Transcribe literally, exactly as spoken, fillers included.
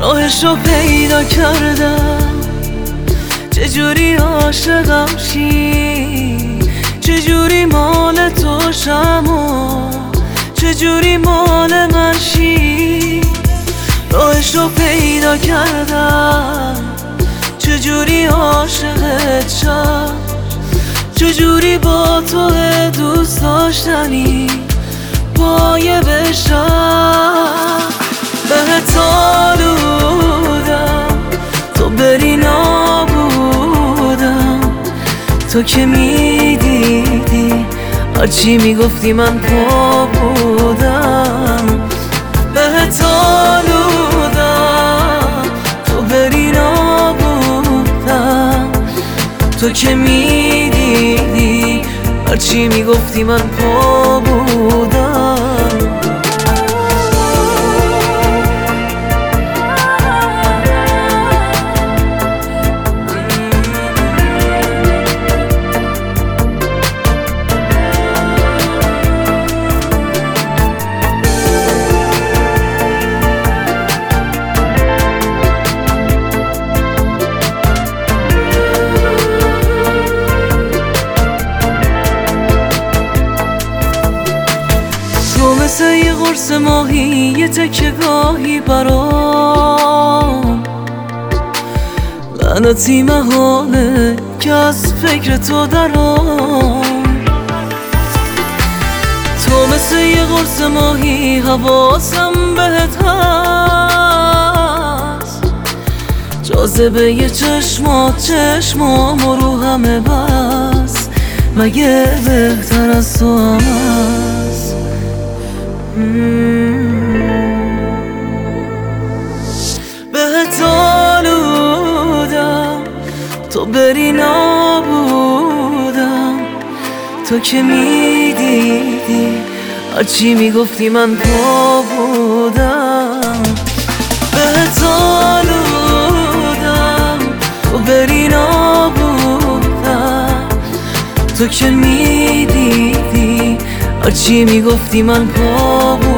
راهشو پیدا کردم، چجوری عاشقم شی، چجوری مال تو شم و چجوری مال من شی. راهشو پیدا کردم، چجوری عاشقت شم، چجوری با تو دوست داشتنی پایه بشم. بهت آلودم تو بری نابودم، تو که میدیدی هرچی میگفتی من پا بودم. بهت آلودم تو بری نابودم، تو که میدیدی هرچی میگفتی من پا بودم. مثل یه قرص ماهی، یه تکه گاهی برام لعنتی محاله که از فکر تو درام. تو مثل یه قرص ماهی، حواسم بهت هست، جاذبه یه چشمات چشمام و رو همه بس، مگه بهتر از تو هم هست؟ بهت آلودم تو بری نابودم، تو که میدیدی هرچی میگفتی من پا بودم. بهت آلودم تو بری نابودم، تو که میدیدی هرچی میگفتی من پا بودم.